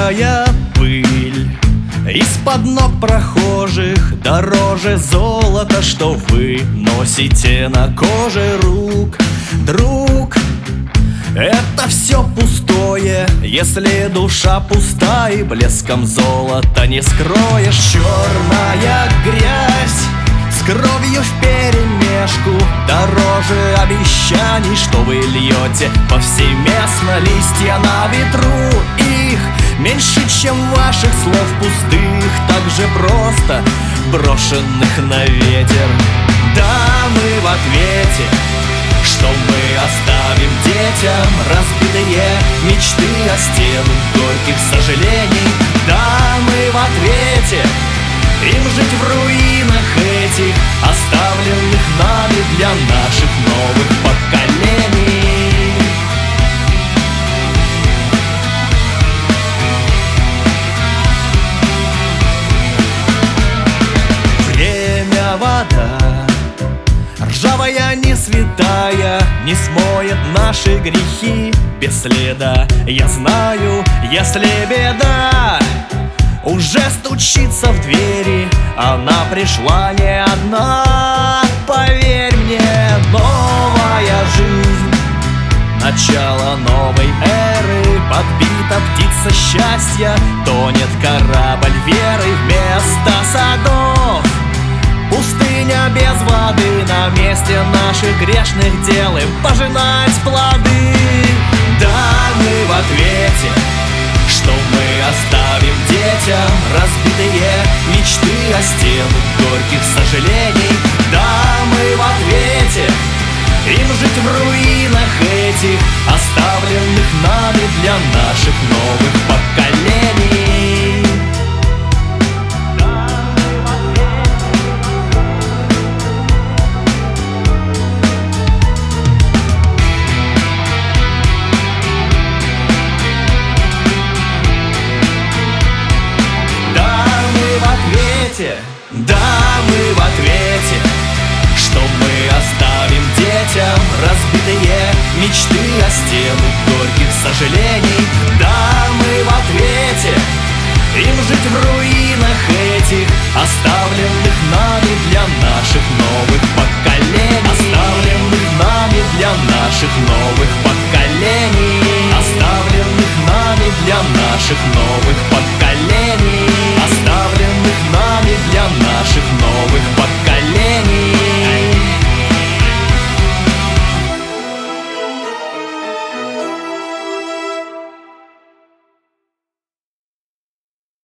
Черная пыль из-под ног прохожих дороже золота, что вы носите на коже рук. Друг, это все пустое, если душа пуста и блеском золота не скроешь. Черная грязь с кровью вперемешку дороже обещаний, что вы льете повсеместно. Листья на ветру, их меньше, чем ваших слов пустых, так же просто брошенных на ветер. Да, мы в ответе, что мы оставим детям разбитые мечты о стенах горьких сожалений. Да, мы в ответе, им жить в руинах этих, оставленных нами для наших новых поколений. Время — вода, ржавая, не святая, не смоет наши грехи без следа. Я знаю, если беда уже стучится в двери, она пришла не одна. Поверь мне, новая жизнь, начало новой эры. Подбита птица счастья, тонет корабль веры. Вместо садов пустыня без воды, на месте наших грешных дел им пожинать плоды. Да, мы в ответе, что мы оставим детям разбитые мечты о стенах горьких сожалений. Да, мы в ответе, им жить в руинах этих, оставленных нами для наших новых поколений. Да, мы в ответе, что мы оставим детям разбитые мечты о стенах горьких сожалений. Да, мы в ответе, им жить в руинах этих, оставленных на